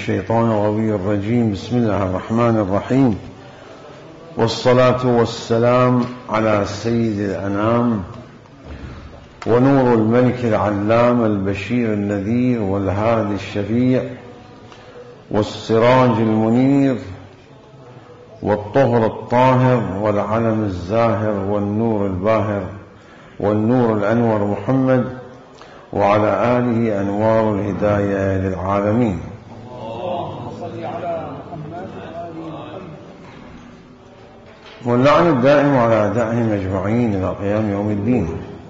الشيطان الغوي الرجيم. بسم الله الرحمن الرحيم، والصلاة والسلام على سيد الأنام ونور الملك العلام البشير النذير والهادي الشفيع والسراج المنير والطهر الطاهر والعلم الزاهر والنور الباهر والنور الأنور محمد وعلى آله أنوار الهداية للعالمين. اللهم صل على محمد وآل محمد. واللعن الدائم على أعدائهم أجمعين إلى قيام يوم الدين.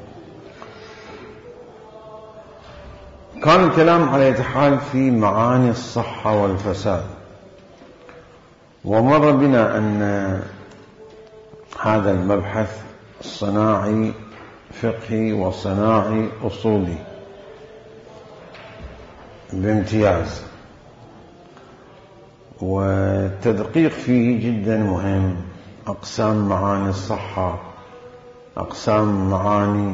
كان الكلام على يتحال في معاني الصحة والفساد، ومر بنا أن هذا المبحث صناعي فقهي وصناعي أصولي بامتياز، والتدقيق فيه جدا مهم. أقسام معاني الصحة، أقسام معاني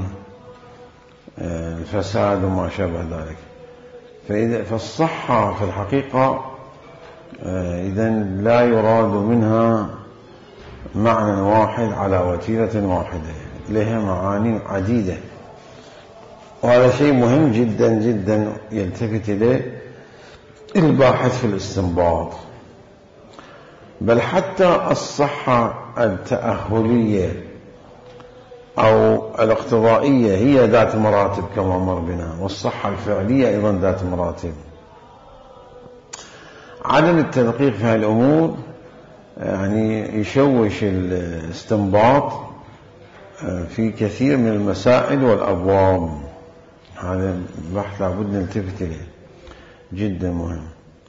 الفساد وما شابه ذلك. فالصحة في الحقيقة إذن لا يراد منها معنى واحد على وتيرة واحدة، لها معاني عديدة، وهذا شيء مهم جدا جدا يلتفت إليه الباحث في الاستنباط. بل حتى الصحة التأهلية أو الاقتضائية هي ذات مراتب كما مر بنا، والصحة الفعلية أيضا ذات مراتب. عدم التدقيق في هذه الأمور يعني يشوش الاستنباط في كثير من المسائل والأبواب. هذا بحث لابد نلتفت إليه، جدا مهم.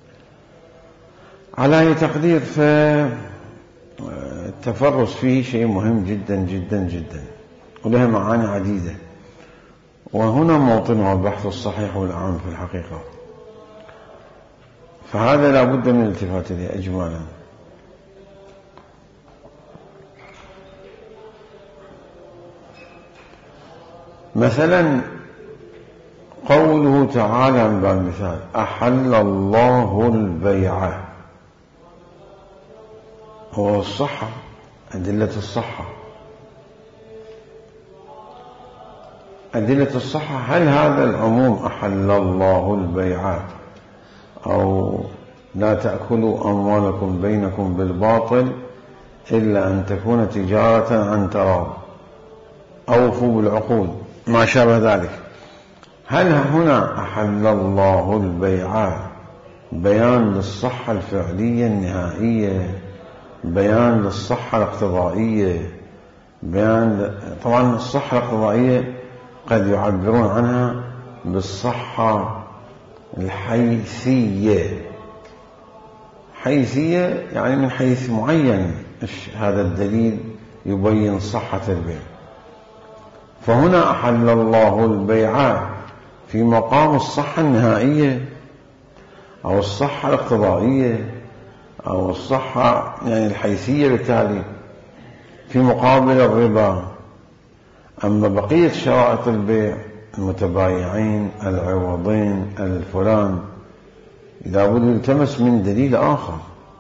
على أي تقدير فالتفرس فيه شيء مهم جدا جدا جدا، ولها معاني عديدة، وهنا موطنها البحث الصحيح والعام في الحقيقة. فهذا لابد من الالتفات إليه إجمالا. مثلا قوله تعالى من باب المثال: أحل الله البيع، هو الصحة، أدلة الصحة. أدلة الصحة، هل هذا العموم أحل الله البيع أو لا تأكلوا أموالكم بينكم بالباطل إلا أن تكون تجارة عن تراض، أوفوا بالعقود، ما شابه ذلك، هل هنا أحل الله البيع بيان للصحة الفعلية النهائية، بيان للصحة الاقتضائية، بيان؟ طبعا الصحة الاقتضائية قد يعبرون عنها بالصحة الحيثية. حيثية يعني من حيث معين، هذا الدليل يبين صحة البيع. فهنا أحل الله البيع في مقام الصحة النهائية أو الصحة الاقتضائية أو الصحة يعني الحيثية، بالتالي في مقابل الربا. أما بقية شرائط البيع، المتبايعين، العوضين، الفلان، لابد يلتمس من دليل آخر.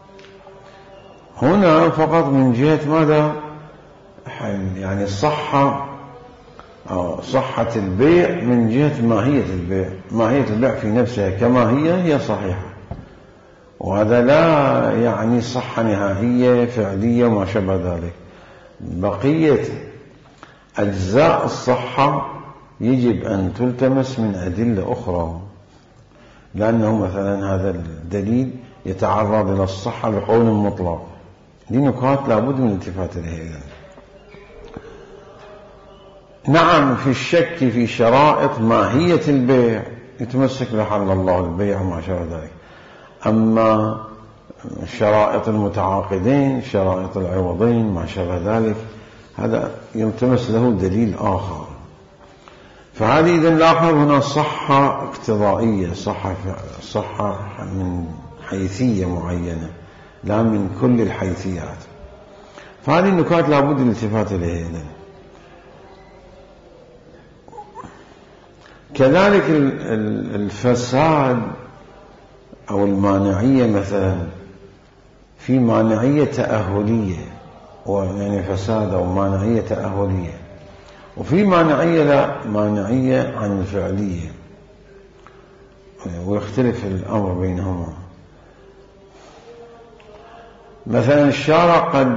هنا فقط من جهة ماذا؟ يعني الصحة أو صحة البيع من جهة ماهية البيع. ماهية البيع في نفسها كما هي صحيحة، وهذا لا يعني صحة نهائية فعلية ما شابه ذلك. بقية أجزاء الصحة يجب أن تلتمس من أدلة أخرى، لأنه مثلا هذا الدليل يتعرض إلى الصحة بقول مطلق. دي نقاط لابد من الالتفات إليها. نعم، في الشك في شرائط ماهية البيع يتمسك بحل الله البيع وما شابه ذلك. أما شرائط المتعاقدين، شرائط العوضين، ما شابه ذلك، هذا يلتمس له دليل آخر. فهذه إذن لاحظ هنا صحة اقتضائية، صحة من حيثية معينة، لا من كل الحيثيات. فهذه النكات لابد الالتفات إليها. كذلك الفساد أو المانعية مثلا، في مانعية تأهلية ويعني فساد، أو مانعية تأهلية، وفي مانعية لا، مانعية عن الفعلية، ويختلف الأمر بينهما. مثلا الشارع قد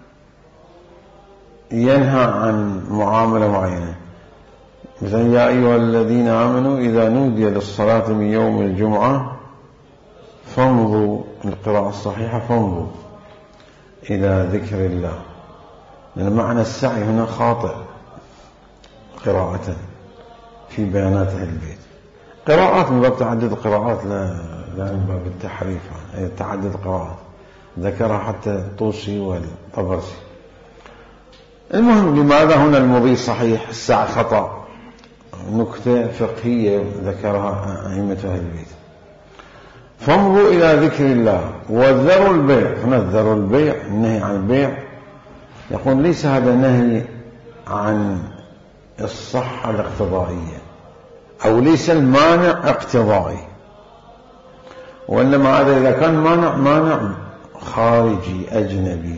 ينهى عن معاملة معينة، مثلا يا أيها الذين آمنوا إذا نودي للصلاة من يوم الجمعة فامضوا، القراءة الصحيحة فامضوا إلى ذكر الله، لأن معنى السعي هنا خاطئ قراءة في بيانات أهل البيت. قراءات من باب تعدد القراءات، لا من باب التحريف، هي تعدد القراءات ذكرها حتى الطوسي والطبرسي. المهم، لماذا هنا المضي صحيح السعي خطأ؟ نكتة فقهية ذكرها أئمة أهل البيت. فامضوا إلى ذكر الله وذروا البيع. هنا ذروا البيع، النهي عن البيع، يقول ليس هذا نهي عن الصحة الاقتضائية، أو ليس المانع اقتضائي، وإنما هذا إذا كان مانع خارجي أجنبي.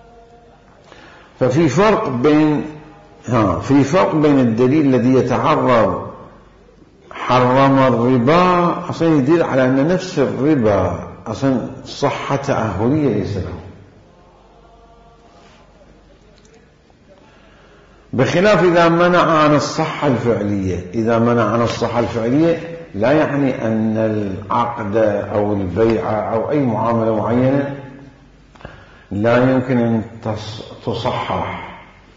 ففي فرق بين الدليل الذي يتعرض حرم الربا، أصلا يدل على أن نفس الربا أصلا صحة تأهلية ليس له، بخلاف إذا منع عن الصحة الفعلية. إذا منع عن الصحة الفعلية لا يعني أن العقد أو البيع أو أي معاملة معينة لا يمكن أن تصحح.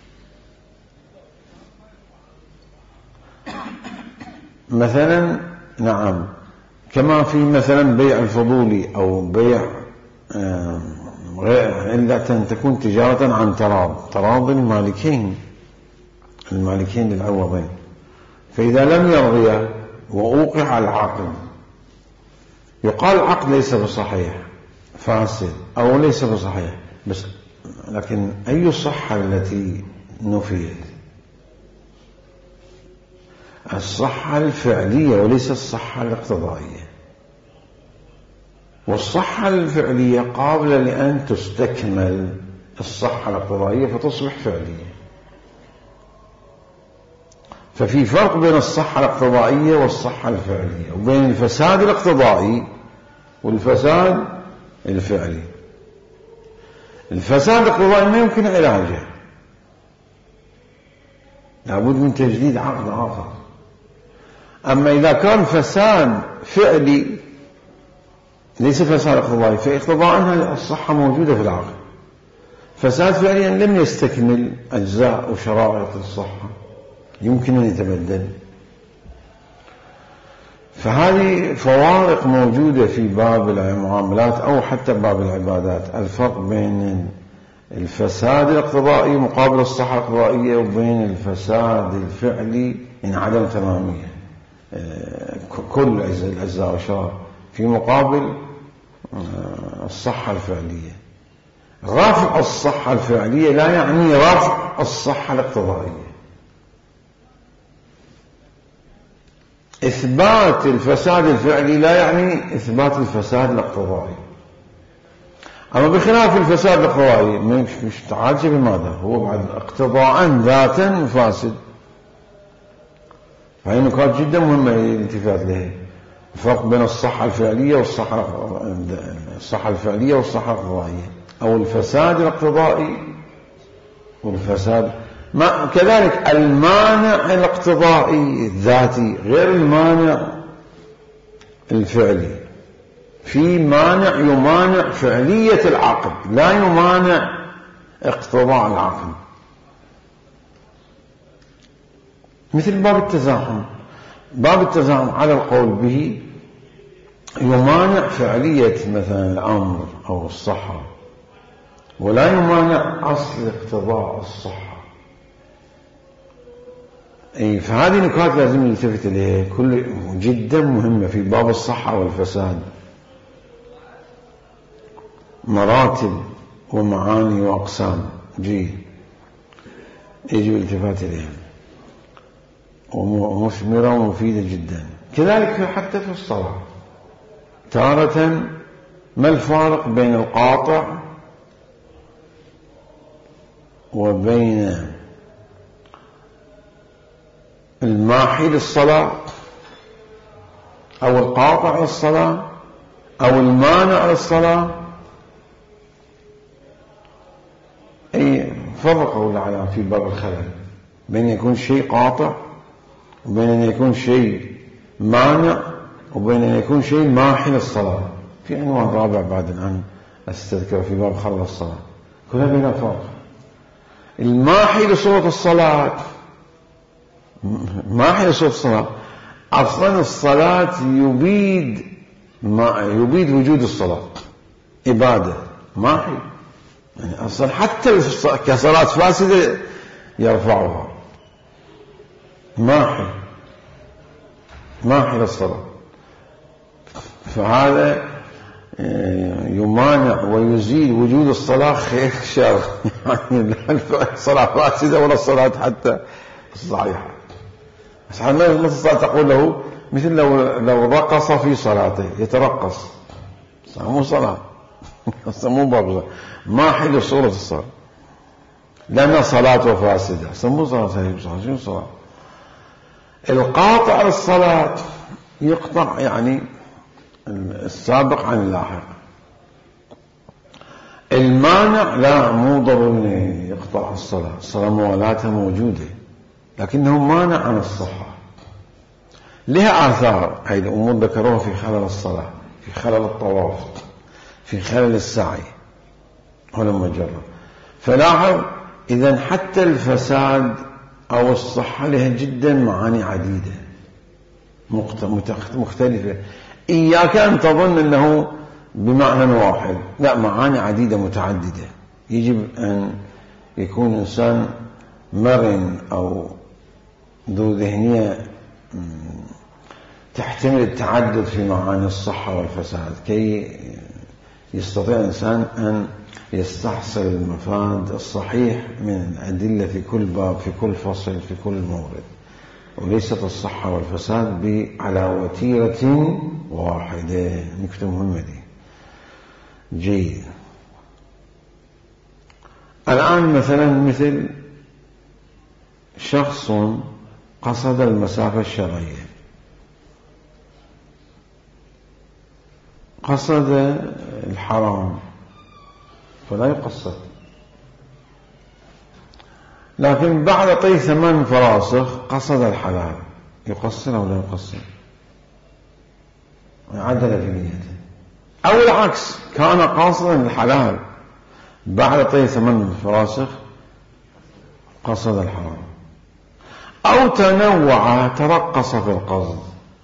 مثلا نعم، كما في مثلا بيع الفضولي أو بيع غير، إلا أن تكون تجارة عن تراض المالكين للعوضين، فإذا لم يرضيا وأوقع العقد يقال العقد ليس بصحيح، فاسد أو ليس بصحيح، بس لكن أي الصحة التي نفيت؟ الصحة الفعلية وليس الصحة الاقتضائية، والصحة الفعلية قابلة لأن تستكمل الصحة الاقتضائية فتصبح فعلية. ففي فرق بين الصحة الاقتضائية والصحة الفعلية، وبين الفساد الاقتضائي والفساد الفعلي. الفساد الاقتضائي ما يمكن علاجه، لابد من تجديد عقد آخر. أما إذا كان فساد فعلي ليس فساد اقتضائي، فاقتضاء الصحة موجودة في العقد. فساد فعليا لم يستكمل أجزاء وشرائط الصحة، يمكن أن يتبدل. فهذه فوارق موجودة في باب المعاملات أو حتى باب العبادات، الفرق بين الفساد الاقتضائي مقابل الصحة الاقتضائية، وبين الفساد الفعلي إن عدم تمامية كل الأجزاء والشرائط في مقابل الصحة الفعلية. رفع الصحة الفعلية لا يعني رفع الصحة الاقتضائية. إثبات الفساد الفعلي لا يعني إثبات الفساد الاقتضائي. أما بخلاف الفساد الاقتضائي مش تعالج بماذا؟ هو بعد اقتضاء ذاتا فاسد. فهي نقاط جدا مهمة الالتفات لها، الفرق بين الصحة الفعلية والصحة الفعلية والصحة الاقتضائية، أو الفساد الاقتضائي والفساد كذلك. المانع الاقتضائي الذاتي غير المانع الفعلي. في مانع يمانع فعلية العقد، لا يمانع اقتضاء العقد، مثل باب التزاحم. باب التزاحم على القول به يمانع فعلية مثلا الأمر أو الصحة، ولا يمانع أصل اقتضاء الصحة. فهذه نقاط لازم نلتفت إليها، كل جدا مهمة في باب الصحة والفساد، مراتب ومعاني وأقسام يجب الالتفات إليها، ومثمرة ومفيدة جدا. كذلك حتى في الصلاة تارة ما الفارق بين القاطع وبين الماحي للصلاة أو القاطع للصلاة أو المانع للصلاة؟ أي فرقوا العلماء في باب الخلل بين يكون شيء قاطع وبين أن يكون شيء مانع وبين أن يكون شيء ماحي للصلاة. في عنوان رابع بعد الآن أستذكر في باب خلل الصلاة، كلها بلا فرق. الماحي لصورة الصلاة، ماحي لصورة الصلاة أصلا الصلاة يبيد وجود الصلاة، إبادة ماحي، يعني أصلا حتى كصلاة فاسدة يرفعها، ماحي للصلاة. فهذا يمانع ويزيل وجود الصلاة خير شر، يعني لا الصلاة فاسدة ولا الصلاة حتى الصحيحة. بس مثل الصلاة تقول له مثل لو رقص في صلاته، يترقص، مو صلاة، مو باب ما حل صورة الصلاة، لأنها صلاة وفاسدة، مو صلاة شنو صلاة. القاطع للصلاة يقطع يعني السابق عن اللاحق. المانع لا، مو ضروري يقطع الصلاة موالاتها موجودة، لكنه مانع عن الصحة. لها آثار، هذه الأمور ذكروها في خلل الصلاة، في خلل الطواف، في خلل السعي ولما جرى. فلاحظ إذن حتى الفساد أو الصحة لها جدا معاني عديدة مختلفة. إياك أن تظن أنه بمعنى واحد، لا، معاني عديدة متعددة. يجب أن يكون إنسان مرن أو ذو ذهنية تحتمل التعدد في معاني الصحة والفساد، كي يستطيع الإنسان أن يستحصل المفاد الصحيح من الأدلة في كل باب، في كل فصل، في كل مورد، وليست الصحة والفساد على وتيرة واحدة. نكتة مهمة دي. جيد. الآن مثل شخص قصد المسافة الشرعية، قصد الحرام فلا يقصر، لكن بعد طي 8 فراسخ قصد الحلال، يقصر أو لا يقصر؟ عدل في نيته. أو العكس، كان قاصدا الحلال بعد طي 8 فراسخ قصد الحرام، أو تنوع ترقص في القصد،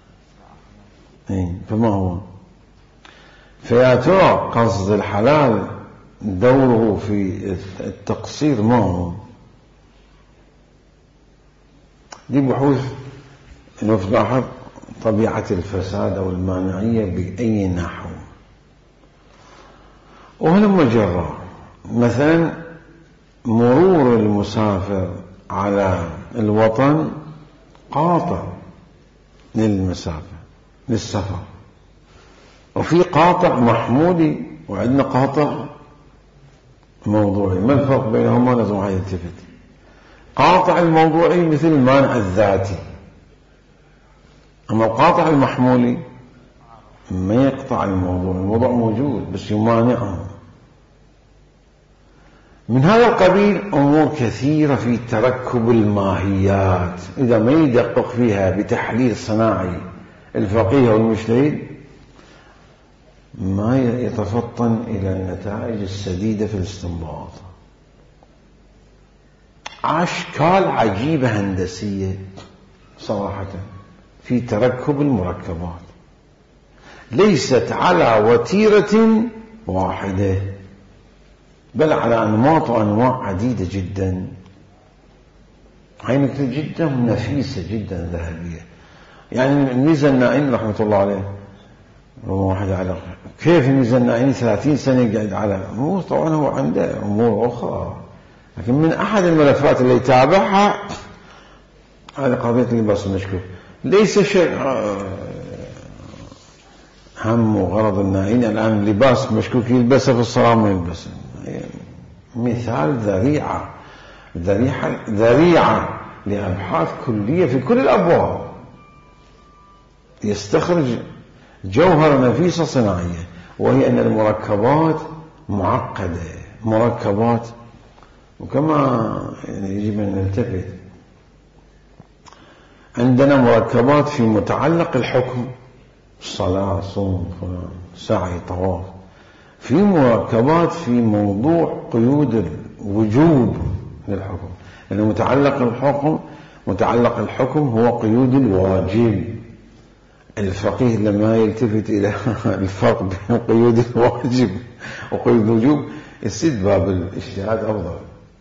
فما هو؟ فيا ترى قصد الحلال دوره في التقصير ما هو؟ دي بحوث نفضح طبيعة الفساد أو المانعية بأي نحو. وهلما جرى مثلا مرور المسافر على الوطن قاطع للمسافة للسفر، وفي قاطع محمودي وعندنا قاطع موضوعي. ما الفرق بينهما؟ لازم واحد يلتفت. قاطع الموضوعي مثل المانع الذاتي، أما القاطع المحمولي ما يقطع الموضوع موجود بس يمانعه. من هذا القبيل أمور كثيرة في تركب الماهيات، إذا ما يدقق فيها بتحليل صناعي الفقيه والمجتهد ما يتفطن إلى النتائج السديدة في الاستنباط. أشكال عجيبة هندسية صراحة في تركب المركبات، ليست على وتيرة واحدة، بل على أنماط وأنواع عديدة جدا. هاي نكتة جدا نفيسة جدا ذهبية. يعني الميزة النائين رحمة الله عليه، واحد على كيف الميزة النائين 30 سنة قاعد على أمور، طبعا هو عنده أمور أخرى، لكن من أحد الملفات اللي يتابعها هذه قضية اللباس المشكوك. ليس شيء هم وغرض النائين الآن لباس مشكوك يلبسه في الصلاة ما يلبسه، مثال ذريعة لأبحاث كلية في كل الأبواب، يستخرج جوهر نفيسة صناعية، وهي أن المركبات معقدة، مركبات، وكما يجب أن نلتفت عندنا مركبات في متعلق الحكم، صلاة، صوم، سعي، طواف، في مركبات في موضوع قيود الوجوب للحكم، لأن متعلق الحكم هو قيود الواجب. الفقيه لما يلتفت إلى الفرق بين قيود الواجب وقيود الوجوب يسد باب الاجتهاد أفضل،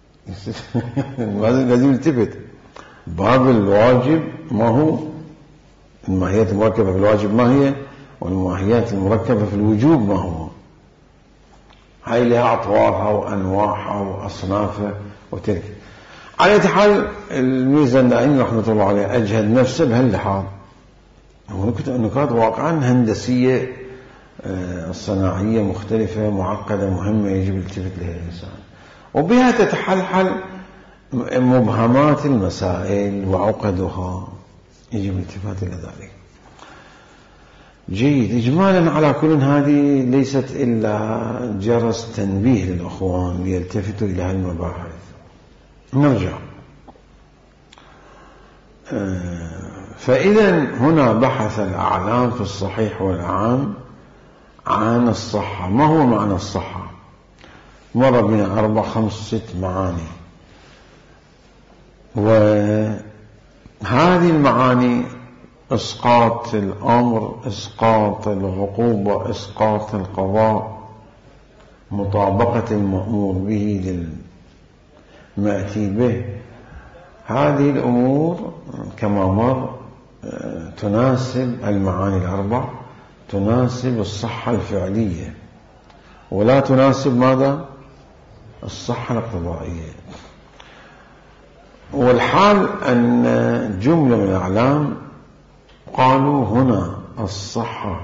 لازم يلتفت باب الواجب ما هو، الماهيات المركبة في الواجب ما هي، والماهيات المركبة في الوجوب ما هو. هاي لها أطوارها وأنواعها وأصنافها وتلك. على حال الميزة النائين رحمة الله عليه أجهد نفسه بهاللحاظ، نكات واقعا هندسية صناعية مختلفة معقدة مهمة يجب الالتفات لها الإنسان، وبها تتحلحل مبهمات المسائل وعقدها، يجب الالتفات إلى ذلك. جيد. إجمالا على كل هذه ليست إلا جرس تنبيه للأخوان ليلتفتوا إلى هالمباحث. نرجع. فإذا هنا بحث الأعلام في الصحيح والعام عن الصحة. ما هو معنى الصحة؟ مر بنا 4 5 6 معاني، وهذه المعاني إسقاط الأمر، إسقاط العقوبة، إسقاط القضاء، مطابقة المأمور به للمأتي به، هذه الأمور كما مر تناسب المعاني ال4، تناسب الصحة الفعلية، ولا تناسب ماذا؟ الصحة الاقتضائية. والحال أن جملة من الأعلام قالوا هنا الصحة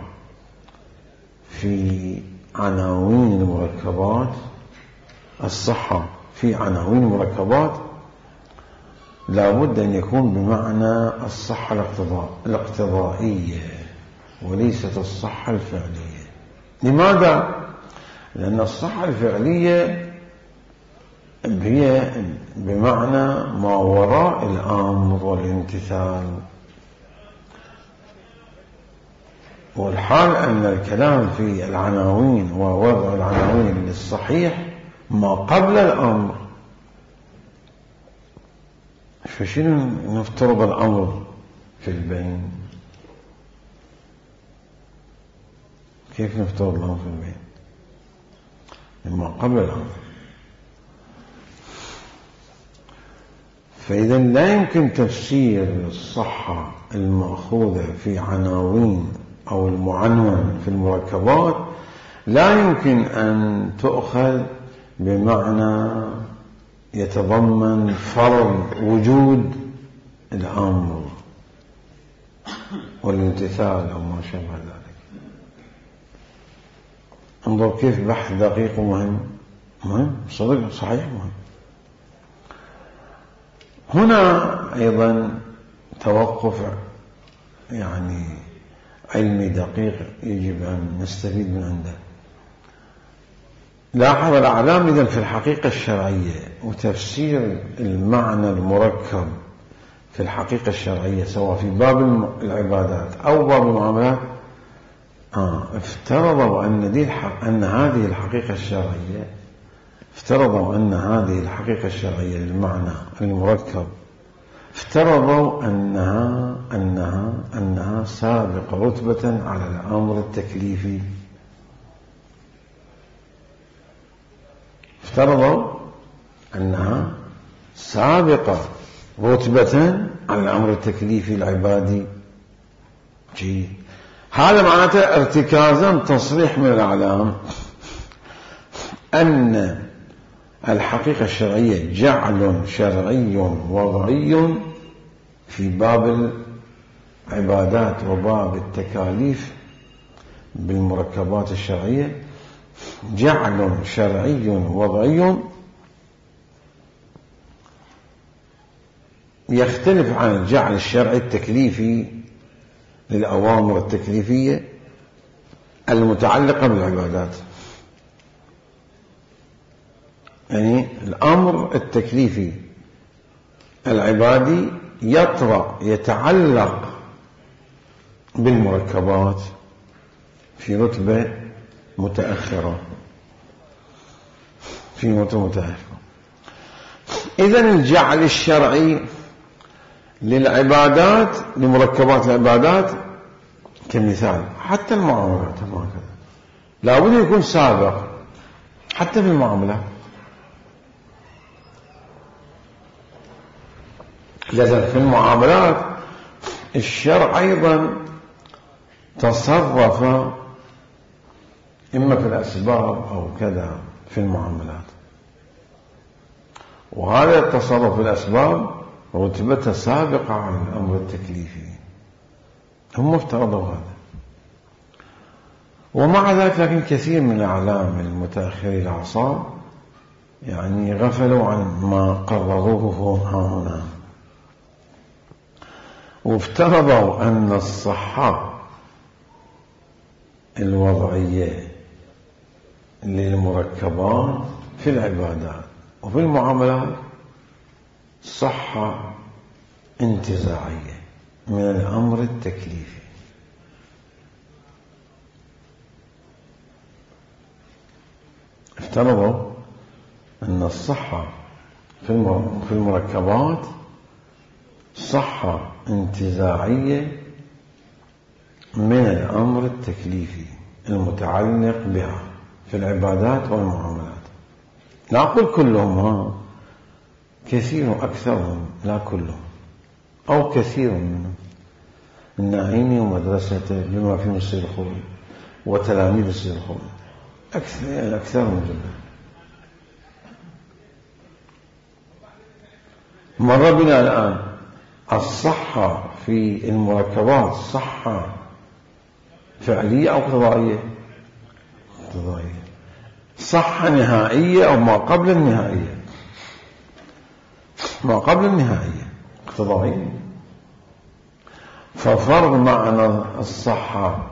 في عناوين المركبات، الصحة في عناوين المركبات لابد أن يكون بمعنى الصحة الاقتضائية وليست الصحة الفعلية. لماذا؟ لأن الصحة الفعلية هي بمعنى ما وراء الأمر والامتثال، والحال أن الكلام في العناوين ووضع العناوين للصحيح ما قبل الأمر. فشنو نفترض الأمر في البين؟ كيف نفترض الأمر في البين؟ ما قبل الأمر. فإذا لا يمكن تفسير الصحة المأخوذة في عناوين أو المعنون في المركبات، لا يمكن أن تؤخذ بمعنى يتضمن فرض وجود الأمر والامتثال أو ما شابه ذلك. انظر كيف بحث دقيق ومهم، صدق صحيح مهم. هنا أيضا توقف يعني علمي دقيق يجب أن نستفيد من عنده. لاحظ الأعلام إذن في الحقيقة الشرعية وتفسير المعنى المركب في الحقيقة الشرعية سواء في باب العبادات أو باب المعاملات، افترضوا أن هذه الحقيقة الشرعية، افترضوا أن هذه الحقيقة الشرعية للمعنى المركب، افترضوا أنها سابقة رتبة على الأمر التكليفي. افترضوا أنها سابقة رتبة على الأمر التكليفي العبادي. جيد. هذا معناته ارتكازا تصريح من الأعلام أن الحقيقة الشرعية جعل شرعي وضعي في باب العبادات وباب التكاليف بالمركبات الشرعية جعل شرعي وضعي يختلف عن الجعل الشرعي التكليفي للأوامر التكليفية المتعلقة بالعبادات. يعني الأمر التكليفي العبادي يطرأ يتعلق بالمركبات في رتبة متأخرة، إذن الجعل الشرعي للعبادات لمركبات العبادات كمثال حتى المعاملات هكذا لا بد يكون سابق حتى في المعاملات. لذلك في المعاملات الشرع أيضا تصرف إما في الأسباب أو كذا في المعاملات، وهذا التصرف في الأسباب رتبته سابقة عن الأمر التكليفي، هم افترضوا هذا. ومع ذلك لكن كثير من الأعلام المتأخرين الأعصاب يعني غفلوا عن ما قرروه هنا، وافترضوا أن الصحة الوضعية للمركبات في العبادات وفي المعاملات صحة انتزاعية من الأمر التكليفي. افترضوا أن الصحة في المركبات صحة انتزاعية من الأمر التكليفي المتعلق بها في العبادات والمعاملات. لا أقول كلهم، كثير أكثرهم، لا كلهم، أو كثير منهم. النعيمي ومدرسته بما فيهم السيد الخوئي وتلاميذ السيد الخوئي أكثر من جدا. مر بنا الآن الصحة في المركبات صحة فعلية أو اقتضائية؟ اقتضائية. صحة نهائية أو ما قبل النهائية؟ ما قبل النهائية اقتضائية. ففرض معنى الصحة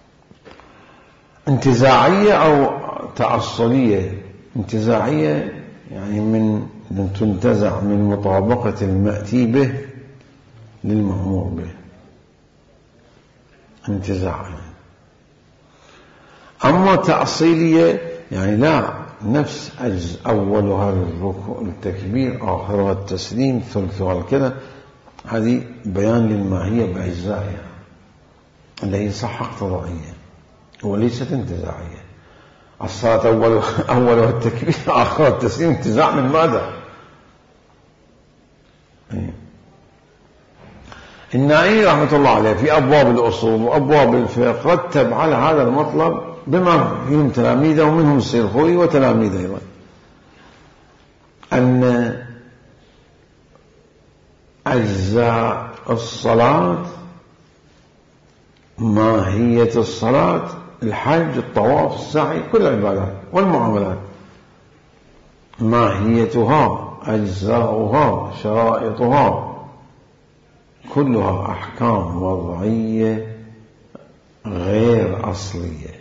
انتزاعية أو تأصلية. انتزاعية يعني من تنتزع من مطابقة المأتي به للمأمور به، انتزاعا. أما تأصيلية يعني لا، نفس أولها التكبير آخرها التسليم ثلثها الكذا، هذه بيان للماهية بأجزائها اللي هي صحة اقتضائية وليست انتزاعية. الصلاة أولها التكبير آخرها التسليم، انتزاع من ماذا؟ النائي رحمة الله عليه في أبواب الأصول وأبواب الفقه رتب على هذا المطلب بما فيهم تلاميذه ومنهم السيد الخوئي وتلاميذه أيضا، أن أجزاء الصلاة ماهية الصلاة الحج الطواف السعي كل العبادات والمعاملات ماهيتها أجزاؤها شرائطها كلها أحكام وضعية غير أصلية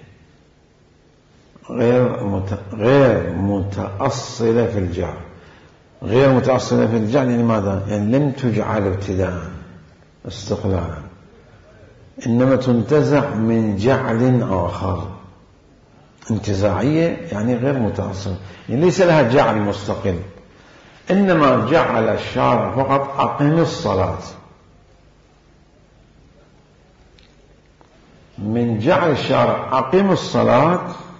غير متأصلة في الجعل. غير متأصلة في الجعل يعني ماذا؟ يعني لم تجعل ابتداء استقلالا، إنما تنتزع من جعل آخر. انتزاعية يعني غير متأصلة، يعني ليس لها جعل مستقل، إنما جعل الشارع فقط أقم الصلاة. من جعل الشارع أقم الصلاة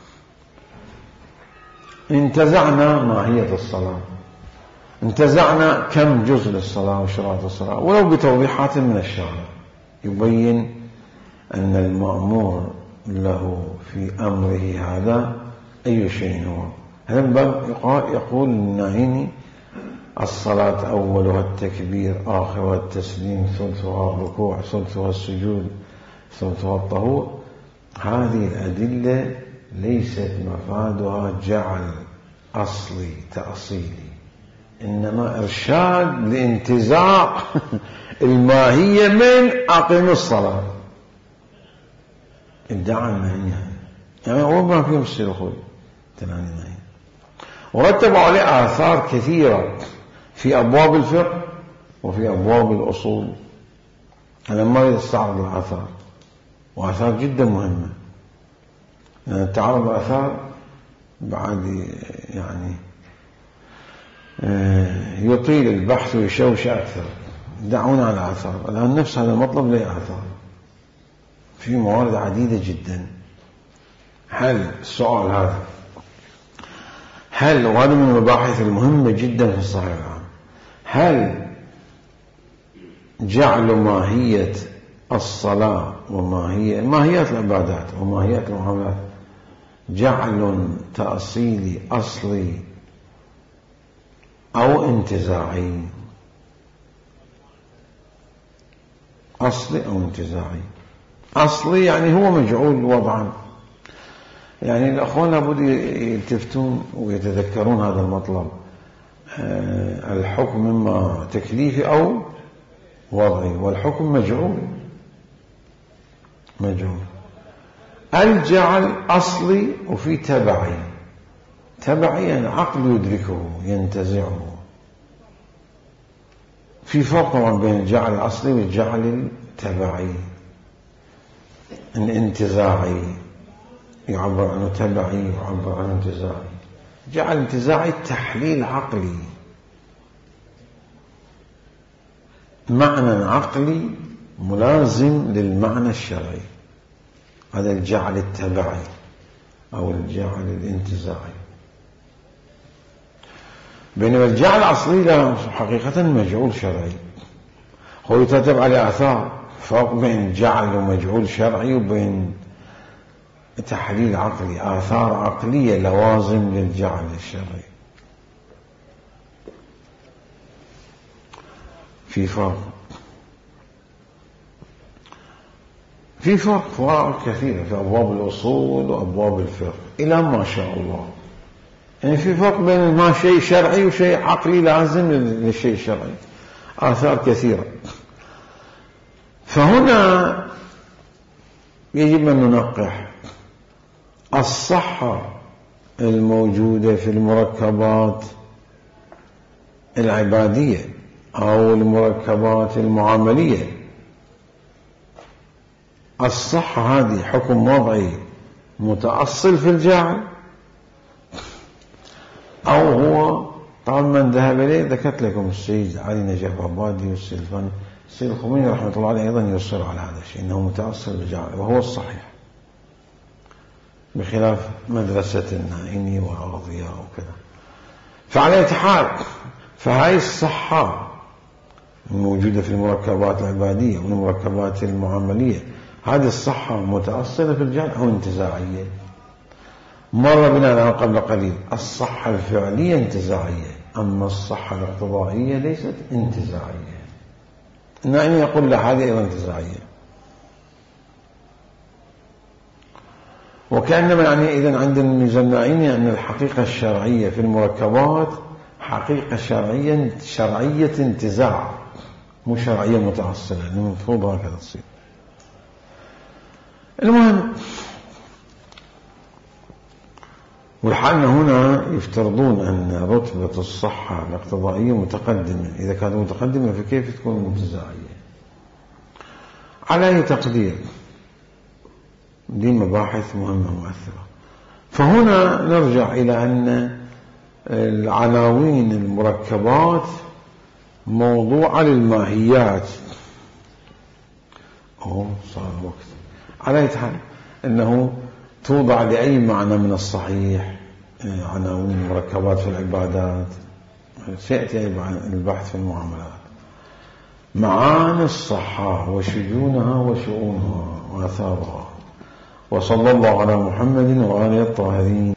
انتزعنا ماهية الصلاة، انتزعنا كم جزء للصلاة وشرائط الصلاة، ولو بتوضيحات من الشارع يبين أن المأمور له في أمره هذا أي شيء هو. هذا الباب يقول النعيمي الصلاة أولها التكبير آخرها التسليم ثلثها الركوع ثلثها السجود ثلثها الطهور. هذه الأدلة ليست مفادها جعل أصلي تأصيلي، إنما إرشاد لانتزاع الماهية من أقم الصلاة. ادعى الماهية يعني هو ما فيهم السلوخوي تناني الماهية، ورتبوا عليه آثار كثيرة في أبواب الفقه وفي أبواب الأصول. أنا ما يستعرض الآثار، وآثار جدا مهمة، يعني تعرض الآثار بعد يعني يطيل البحث ويشوش أكثر. دعونا على الآثار الآن، نفس هذا المطلب له آثار في موارد عديدة جدا. هل السؤال هذا، هل وهذا من المباحث المهمة جدا في الصحيح العام، هل جعل ماهية الصلاة ماهيات العبادات وماهيات المعاملات جعل تأصيلي أصلي أو انتزاعي؟ أصلي أو انتزاعي. أصلي يعني هو مجعول وضعا، يعني الأخوان لابد يلتفتون ويتذكرون هذا المطلب. الحكم إما تكليفي أو وضعي، والحكم مجعول. الجعل أصلي وفي تبعي يعني العقل يدركه ينتزعه. في فرق طبعا بين الجعل الأصلي والجعل التبعي. الانتزاعي يعبر عنه تبعي ويعبر عنه انتزاعي. جعل انتزاعي تحليل عقلي، معنى عقلي ملازم للمعنى الشرعي، هذا الجعل التبعي أو الجعل الانتزاعي. بينما الجعل الأصلي له حقيقة مجعول شرعي، هو يترتب على آثار. فرق بين جعل ومجعول شرعي وبين تحليل عقلي، آثار عقلية لوازم للجعل الشرعي. في فرق كثيرة في أبواب الأصول وأبواب الفقه إلى ما شاء الله. يعني في فرق بين ما شيء شرعي وشيء عقلي لازم للشيء الشرعي، آثار كثيرة. فهنا يجب أن ننقح الصحة الموجودة في المركبات العبادية أو المركبات المعاملية. الصحة هذه حكم وضعي متأصل في الجعل، أو هو طبعا من ذهب إليه ذكرت لكم السيد علي نجف عبادي والسيد الخميني رحمة الله عليه أيضا يصر على هذا الشيء، إنه متأصل بالجعل وهو الصحيح، بخلاف مدرسة النائمي وأغضياء وكذا. فعلى حال فهاي الصحة الموجودة في المركبات العبادية والمركبات المعاملية، هذه الصحة متأصلة في الجعل أو انتزاعية؟ مر بنا قبل قليل الصحة الفعلية انتزاعية، أما الصحة الاقتضائية ليست انتزاعية. النائمي يقول لا، هذه أيضا انتزاعية. وكأنما يعني إذن عند الميزان النائمي أن الحقيقة الشرعية في المركبات حقيقة شرعية انتزاع، مو شرعية متأصلة، المفروض هكذا تصير. المهم، والحال هنا يفترضون أن رتبة الصحة الاقتضائية متقدمة، إذا كانت متقدمة فكيف تكون انتزاعية؟ على أي تقدير؟ دي مباحث مهمة مؤثرة. فهنا نرجع إلى أن العناوين المركبات موضوعة للماهيات. صار الوقت. على أي حال أنه توضع لأي معنى من الصحيح عناوين المركبات في العبادات، سيأتي البحث في المعاملات، معاني الصحة وشجونها وشؤونها وآثارها. وصلى الله على محمد وآله الطاهرين.